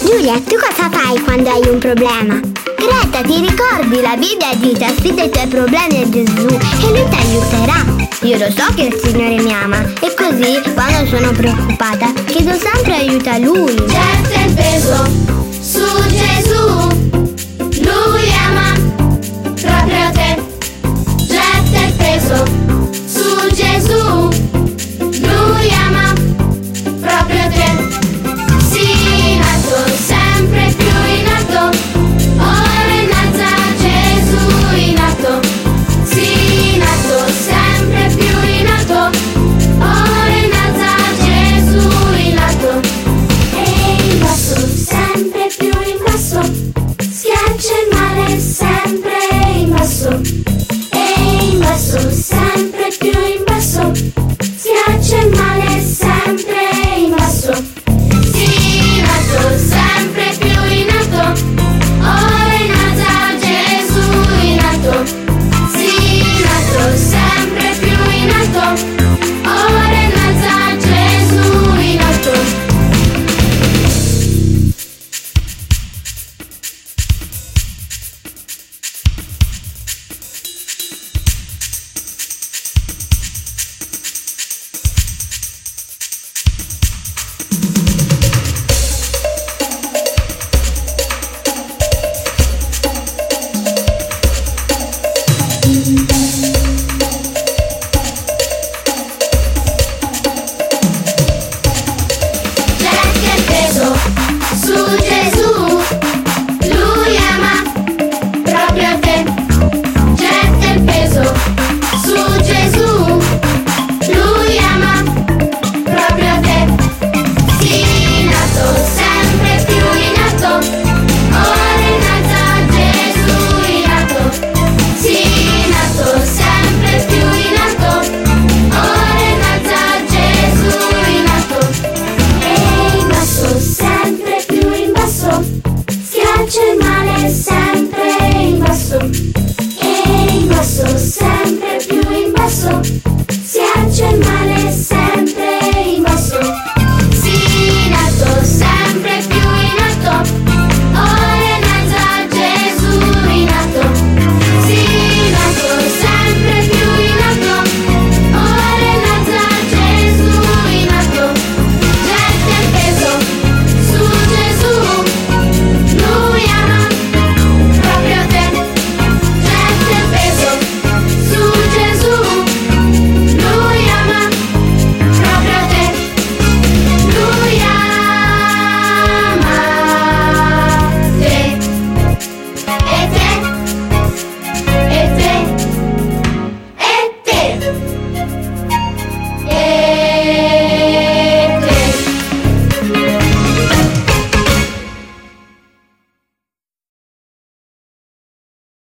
Giulia, tu cosa fai quando hai un problema? Greta, ti ricordi? La Bibbia dice: affida i tuoi problemi a Gesù e Lui ti aiuterà. Io lo so che il Signore mi ama e così, quando sono preoccupata, chiedo sempre aiuto a Lui. Certo